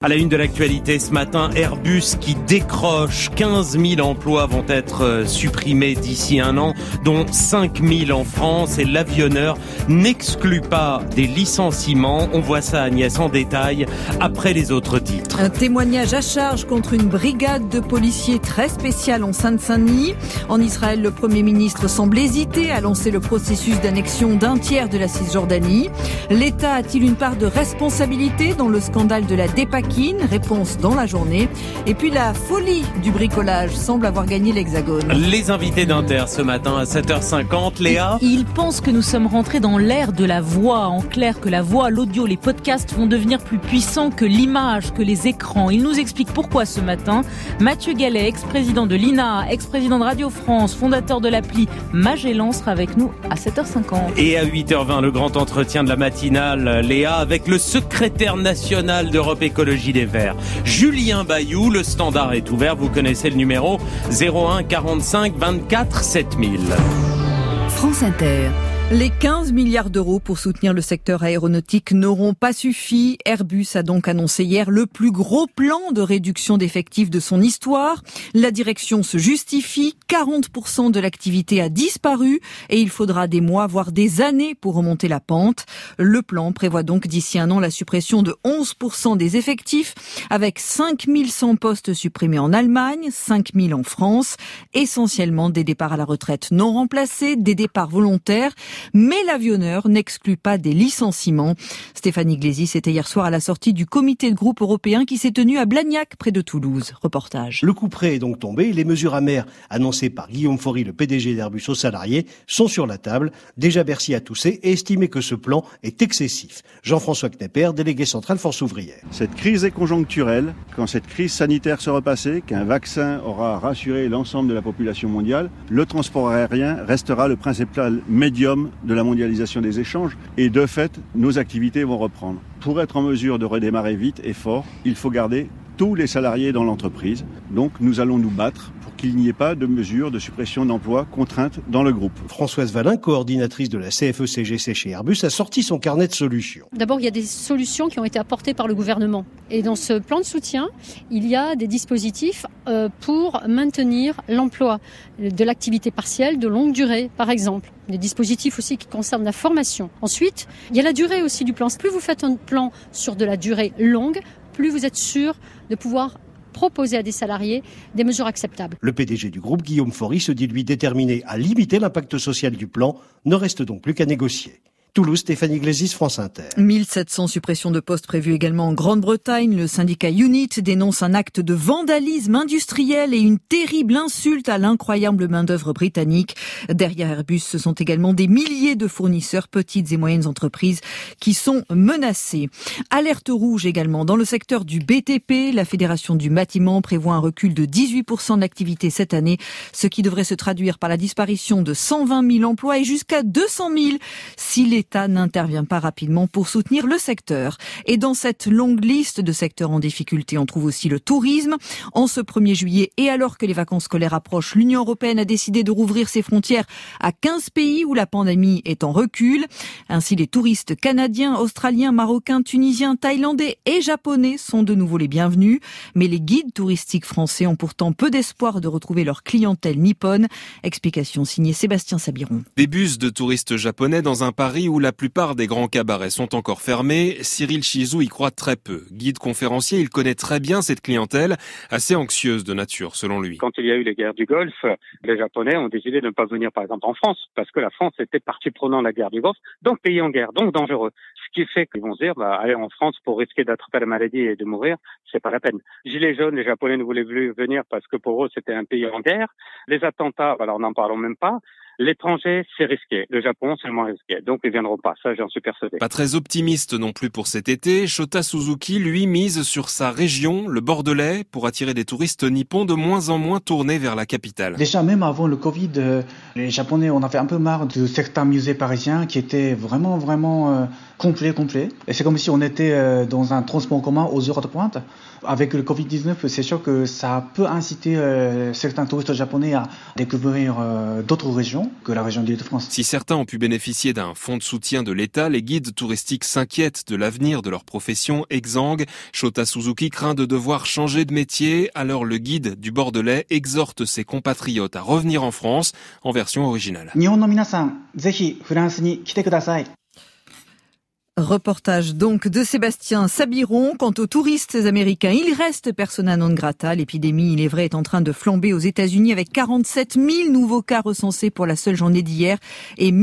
À la une de l'actualité ce matin, Airbus qui décroche. 15 000 emplois vont être supprimés d'ici un an, dont 5 000 en France. Et l'avionneur n'exclut pas des licenciements. On voit ça, Agnès, en détail après les autres titres. Un témoignage à charge contre une brigade de policiers très spéciale en Seine-Saint-Denis. En Israël, le Premier ministre semble hésiter à lancer le processus d'annexion d'un tiers de la Cisjordanie. L'État a-t-il une part de responsabilité dans le scandale de la dépakine ? Réponse dans la journée. Et puis la folie du bricolage semble avoir gagné l'Hexagone. Les invités d'Inter ce matin à 7h50, Léa. Ils pensent que nous sommes rentrés dans l'ère de la voix. En clair, que la voix, l'audio, les podcasts vont devenir plus puissants que l'image, que les écrans. Ils nous expliquent pourquoi ce matin. Mathieu Gallet, ex-président de l'INA, ex-président de Radio France, fondateur de l'appli Magellan, sera avec nous à 7h50. Et à 8h20, le grand entretien de la matinale, Léa, avec le secrétaire national d'Europe Écologie des Verts, Julien Bayou. Le standard est ouvert, vous connaissez le numéro 01 45 24 7000. France Inter. Les 15 milliards d'euros pour soutenir le secteur aéronautique n'auront pas suffi. Airbus a donc annoncé hier le plus gros plan de réduction d'effectifs de son histoire. La direction se justifie. 40% de l'activité a disparu et il faudra des mois, voire des années pour remonter la pente. Le plan prévoit donc d'ici un an la suppression de 11% des effectifs avec 5100 postes supprimés en Allemagne, 5000 en France. Essentiellement des départs à la retraite non remplacés, des départs volontaires. Mais l'avionneur n'exclut pas des licenciements. Stéphanie Glézy, c'était hier soir à la sortie du comité de groupe européen qui s'est tenu à Blagnac, près de Toulouse. Reportage. Le coup près est donc tombé. Les mesures amères annoncées par Guillaume Faury, le PDG d'Airbus, aux salariés, sont sur la table. Déjà Bercy a toussé et estimé que ce plan est excessif. Jean-François Knepper, délégué central Force ouvrière. Cette crise est conjoncturelle. Quand cette crise sanitaire sera passée, qu'un vaccin aura rassuré l'ensemble de la population mondiale, le transport aérien restera le principal médium de la mondialisation des échanges et de fait, nos activités vont reprendre. Pour être en mesure de redémarrer vite et fort, il faut garder tous les salariés dans l'entreprise. Donc nous allons nous battre pour qu'il n'y ait pas de mesures de suppression d'emplois contraintes dans le groupe. Françoise Valin, coordinatrice de la CFE-CGC chez Airbus, a sorti son carnet de solutions. D'abord, il y a des solutions qui ont été apportées par le gouvernement. Et dans ce plan de soutien, il y a des dispositifs pour maintenir l'emploi de l'activité partielle de longue durée, par exemple. Des dispositifs aussi qui concernent la formation. Ensuite, il y a la durée aussi du plan. Plus vous faites un plan sur de la durée longue, plus vous êtes sûr de pouvoir proposer à des salariés des mesures acceptables. Le PDG du groupe, Guillaume Faury, se dit lui déterminé à limiter l'impact social du plan. Ne reste donc plus qu'à négocier. Toulouse, Stéphanie Glézis, France Inter. 1700 suppressions de postes prévues également en Grande-Bretagne. Le syndicat UNIT dénonce un acte de vandalisme industriel et une terrible insulte à l'incroyable main-d'œuvre britannique. Derrière Airbus, ce sont également des milliers de fournisseurs, petites et moyennes entreprises, qui sont menacés. Alerte rouge également dans le secteur du BTP. La Fédération du bâtiment prévoit un recul de 18% de l'activité cette année, ce qui devrait se traduire par la disparition de 120 000 emplois et jusqu'à 200 000 si l'État n'intervient pas rapidement pour soutenir le secteur. Et dans cette longue liste de secteurs en difficulté, on trouve aussi le tourisme. En ce 1er juillet, et alors que les vacances scolaires approchent, l'Union européenne a décidé de rouvrir ses frontières à 15 pays où la pandémie est en recul. Ainsi, les touristes canadiens, australiens, marocains, tunisiens, thaïlandais et japonais sont de nouveau les bienvenus. Mais les guides touristiques français ont pourtant peu d'espoir de retrouver leur clientèle nippone. Explication signée Sébastien Sabiron. Des bus de touristes japonais dans un Paris où la plupart des grands cabarets sont encore fermés, Cyril Chizou y croit très peu. Guide conférencier, il connaît très bien cette clientèle, assez anxieuse de nature selon lui. Quand il y a eu les guerres du Golfe, les Japonais ont décidé de ne pas venir par exemple en France, parce que la France était partie prenante de la guerre du Golfe, donc pays en guerre, donc dangereux. Ce qui fait qu'ils vont se dire, aller en France pour risquer d'attraper la maladie et de mourir, c'est pas la peine. Gilets jaunes, les Japonais ne voulaient plus venir parce que pour eux c'était un pays en guerre. Les attentats, alors n'en parlons même pas. L'étranger, c'est risqué. Le Japon, c'est moins risqué. Donc, ils viendront pas. Ça, j'en suis persuadé. Pas très optimiste non plus pour cet été. Shota Suzuki, lui, mise sur sa région, le Bordelais, pour attirer des touristes nippons de moins en moins tournés vers la capitale. Déjà, même avant le Covid, les Japonais, on avait un peu marre de certains musées parisiens qui étaient vraiment complets. Et c'est comme si on était dans un transport en commun aux heures de pointe. Avec le Covid-19, c'est sûr que ça peut inciter certains touristes japonais à découvrir d'autres régions. que la région d'Île-de-France. Si certains ont pu bénéficier d'un fonds de soutien de l'État, les guides touristiques s'inquiètent de l'avenir de leur profession, exsangue. Shota Suzuki craint de devoir changer de métier, alors le guide du Bordelais exhorte ses compatriotes à revenir en France en version originale. Reportage donc de Sébastien Sabiron. Quant aux touristes américains, ils restent persona non grata. L'épidémie, il est vrai, est en train de flamber aux États-Unis avec 47 000 nouveaux cas recensés pour la seule journée d'hier et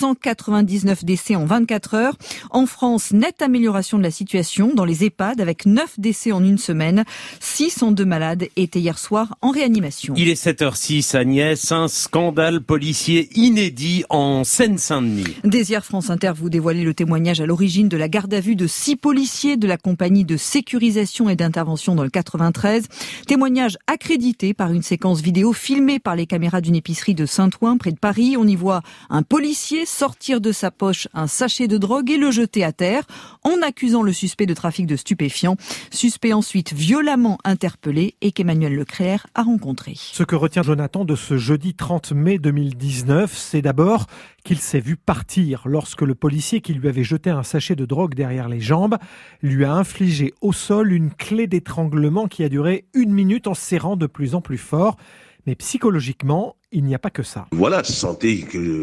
1199 décès en 24 heures. En France, nette amélioration de la situation dans les EHPAD avec 9 décès en une semaine. 602 malades étaient hier soir en réanimation. Il est 7h06, Agnès. Un scandale policier inédit en Seine-Saint-Denis. Dès hier, France Inter vous dévoilait le témoignage à l'origine de la garde à vue de 6 policiers de la compagnie de sécurisation et d'intervention dans le 93. Témoignage accrédité par une séquence vidéo filmée par les caméras d'une épicerie de Saint-Ouen, près de Paris. On y voit un policier sortir de sa poche un sachet de drogue et le jeter à terre en accusant le suspect de trafic de stupéfiants. Suspect ensuite violemment interpellé et qu'Emmanuel Leclerc a rencontré. Ce que retient Jonathan de ce jeudi 30 mai 2019, c'est d'abord qu'il s'est vu partir lorsque le policier qui lui avait jeté un sachet de drogue derrière les jambes lui a infligé au sol une clé d'étranglement qui a duré 1 minute en serrant de plus en plus fort. Mais psychologiquement, il n'y a pas que ça. Voilà, je sentais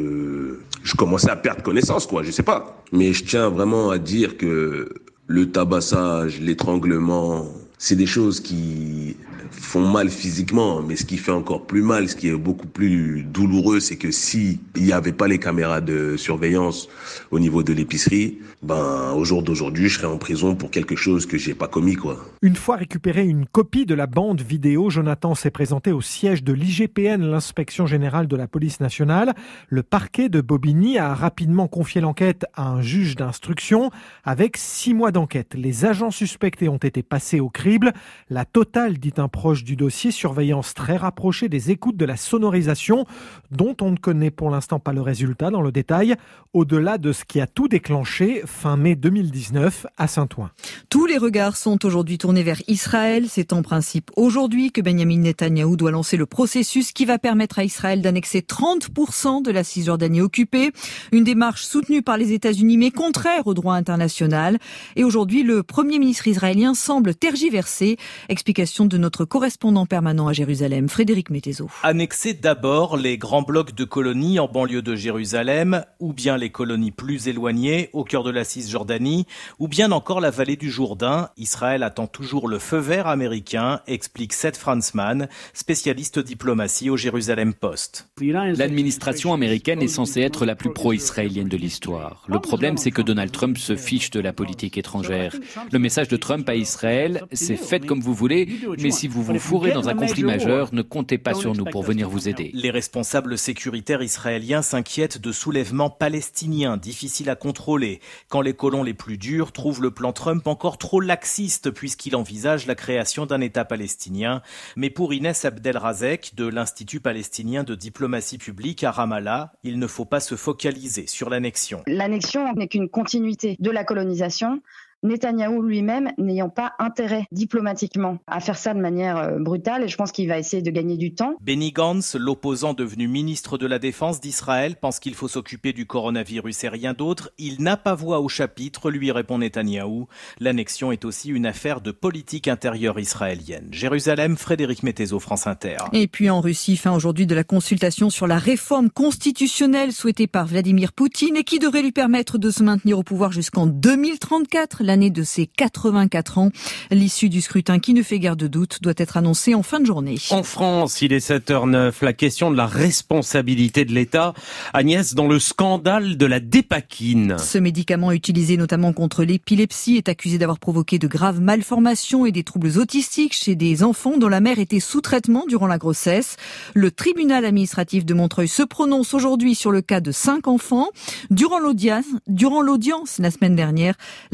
que je commençais à perdre connaissance, je sais pas. Mais je tiens vraiment à dire que le tabassage, l'étranglement, c'est des choses qui font mal physiquement, mais ce qui fait encore plus mal, ce qui est beaucoup plus douloureux, c'est que si il n'y avait pas les caméras de surveillance au niveau de l'épicerie, au jour d'aujourd'hui, je serais en prison pour quelque chose que j'ai pas commis, Une fois récupéré une copie de la bande vidéo, Jonathan s'est présenté au siège de l'IGPN, l'inspection générale de la police nationale. Le parquet de Bobigny a rapidement confié l'enquête à un juge d'instruction avec 6 mois d'enquête. Les agents suspectés ont été passés au crible. La totale, dit un proche du dossier, surveillance très rapprochée des écoutes de la sonorisation, dont on ne connaît pour l'instant pas le résultat dans le détail, au-delà de ce qui a tout déclenché fin mai 2019 à Saint-Ouen. Tous les regards sont aujourd'hui tournés vers Israël. C'est en principe aujourd'hui que Benjamin Netanyahou doit lancer le processus qui va permettre à Israël d'annexer 30% de la Cisjordanie occupée. Une démarche soutenue par les États-Unis mais contraire au droit international. Et aujourd'hui, le Premier ministre israélien semble tergiverser. Explication de notre correspondant permanent à Jérusalem, Frédéric Mettezo. Annexer d'abord les grands blocs de colonies en banlieue de Jérusalem, ou bien les colonies plus éloignées au cœur de la Cisjordanie, ou bien encore la vallée du Jourdain. Israël attend toujours le feu vert américain, explique Seth Franzman, spécialiste diplomatie au Jérusalem Post. L'administration américaine est censée être la plus pro-israélienne de l'histoire. Le problème, c'est que Donald Trump se fiche de la politique étrangère. Le message de Trump à Israël, c'est faites comme vous voulez, mais si vous vous fourrez dans un conflit majeur, ne comptez pas sur nous pour venir vous aider. Les responsables sécuritaires israéliens s'inquiètent de soulèvements palestiniens difficiles à contrôler, quand les colons les plus durs trouvent le plan Trump encore trop laxiste puisqu'il envisage la création d'un État palestinien. Mais pour Inès Abdelrazek de l'Institut palestinien de diplomatie publique à Ramallah, il ne faut pas se focaliser sur l'annexion. L'annexion n'est qu'une continuité de la colonisation. Netanyahou lui-même n'ayant pas intérêt diplomatiquement à faire ça de manière brutale, et je pense qu'il va essayer de gagner du temps. Benny Gantz, l'opposant devenu ministre de la Défense d'Israël, pense qu'il faut s'occuper du coronavirus et rien d'autre. Il n'a pas voix au chapitre, lui répond Netanyahou. L'annexion est aussi une affaire de politique intérieure israélienne. Jérusalem, Frédéric Mettezo, France Inter. Et puis en Russie, fin aujourd'hui de la consultation sur la réforme constitutionnelle souhaitée par Vladimir Poutine et qui devrait lui permettre de se maintenir au pouvoir jusqu'en 2034. L'année de ses 84 ans. L'issue du scrutin, qui ne fait guère de doute, doit être annoncée en fin de journée. En France, il est 7h09. La question de la responsabilité de l'État, Agnès, dans le scandale de la Dépakine. Ce médicament utilisé notamment contre l'épilepsie est accusé d'avoir provoqué de graves malformations et des troubles autistiques chez des enfants dont la mère était sous traitement durant la grossesse. Le tribunal administratif de Montreuil se prononce aujourd'hui sur le cas de 5 enfants. Durant l'audience la semaine dernière, la responsabilité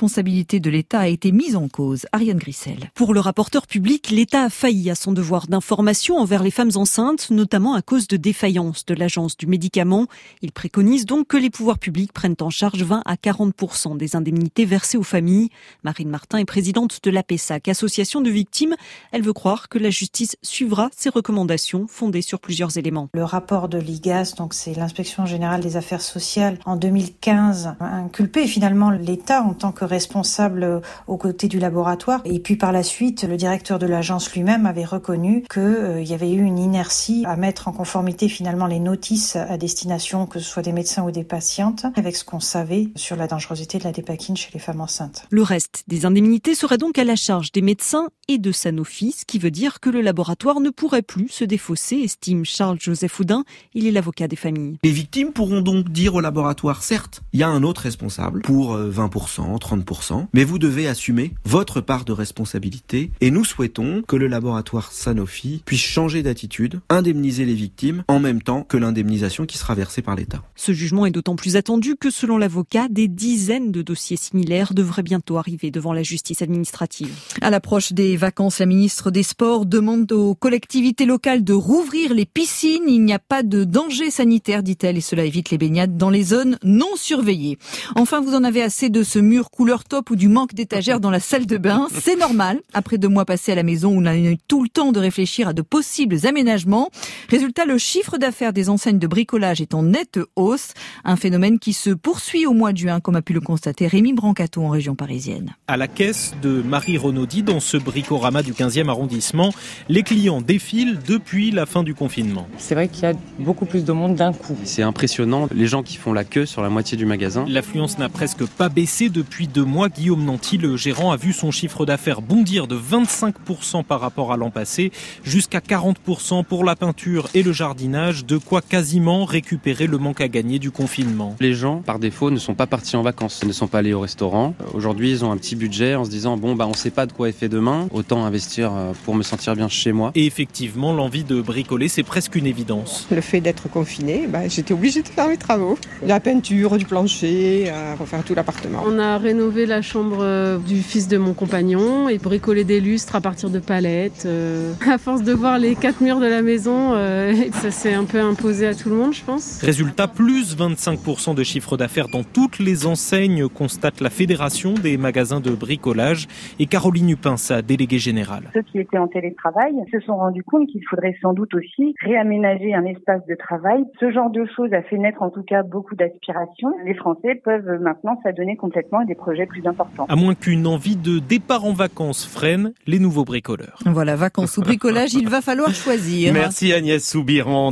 responsabilité de l'État a été mise en cause. Ariane Grissel. Pour le rapporteur public, l'État a failli à son devoir d'information envers les femmes enceintes, notamment à cause de défaillances de l'Agence du médicament. Il préconise donc que les pouvoirs publics prennent en charge 20 à 40% des indemnités versées aux familles. Marine Martin est présidente de l'APESAC, association de victimes. Elle veut croire que la justice suivra ses recommandations fondées sur plusieurs éléments. Le rapport de l'IGAS, donc c'est l'Inspection générale des affaires sociales, en 2015, a inculpé finalement l'État en tant que responsable aux côtés du laboratoire. Et puis par la suite, le directeur de l'agence lui-même avait reconnu qu'il y avait eu une inertie à mettre en conformité finalement les notices à destination, que ce soit des médecins ou des patientes, avec ce qu'on savait sur la dangerosité de la dépakine chez les femmes enceintes. Le reste des indemnités serait donc à la charge des médecins et de Sanofi, ce qui veut dire que le laboratoire ne pourrait plus se défausser, estime Charles-Joseph Houdin. Il est l'avocat des familles. Les victimes pourront donc dire au laboratoire, certes, il y a un autre responsable pour 20%, 30%, mais vous devez assumer votre part de responsabilité et nous souhaitons que le laboratoire Sanofi puisse changer d'attitude, indemniser les victimes en même temps que l'indemnisation qui sera versée par l'État. Ce jugement est d'autant plus attendu que selon l'avocat, des dizaines de dossiers similaires devraient bientôt arriver devant la justice administrative. À l'approche des vacances, la ministre des Sports demande aux collectivités locales de rouvrir les piscines. Il n'y a pas de danger sanitaire, dit-elle, et cela évite les baignades dans les zones non surveillées. Enfin, vous en avez assez de ce mur couleur taupe ou du manque d'étagères dans la salle de bain. C'est normal, après 2 mois passés à la maison où on a eu tout le temps de réfléchir à de possibles aménagements. Résultat, le chiffre d'affaires des enseignes de bricolage est en nette hausse. Un phénomène qui se poursuit au mois de juin, comme a pu le constater Rémi Brancato en région parisienne. À la caisse de Marie Renaudie, dans ce bricorama du 15e arrondissement, les clients défilent depuis la fin du confinement. C'est vrai qu'il y a beaucoup plus de monde d'un coup. C'est impressionnant, les gens qui font la queue sur la moitié du magasin. L'affluence n'a presque pas baissé depuis 2 mois. Guillaume Nanty, le gérant, a vu son chiffre d'affaires bondir de 25% par rapport à l'an passé, jusqu'à 40% pour la peinture et le jardinage, de quoi quasiment récupérer le manque à gagner du confinement. Les gens, par défaut, ne sont pas partis en vacances, ne sont pas allés au restaurant. Aujourd'hui, ils ont un petit budget en se disant on ne sait pas de quoi est fait demain, autant investir pour me sentir bien chez moi. Et effectivement, l'envie de bricoler, c'est presque une évidence. Le fait d'être confiné, j'étais obligée de faire mes travaux. La peinture, du plancher, refaire tout l'appartement. On a rénové la chambre du fils de mon compagnon et bricolé des lustres à partir de palettes. À force de voir les 4 murs de la maison, ça s'est un peu imposé à tout le monde, je pense. Résultat, plus 25% de chiffre d'affaires dans toutes les enseignes, constate la Fédération des magasins de bricolage. Et Caroline Hupin, sa déléguée générale. Ceux qui étaient en télétravail se sont rendus compte qu'il faudrait sans doute aussi réaménager un espace de travail. Ce genre de choses a fait naître en tout cas beaucoup d'aspirations. Les Français peuvent maintenant s'adonner complètement à des projets plus importants. À moins qu'une envie de départ en vacances freine les nouveaux bricoleurs. Voilà, vacances ou bricolage, il va falloir choisir. Merci Agnès Soubiran.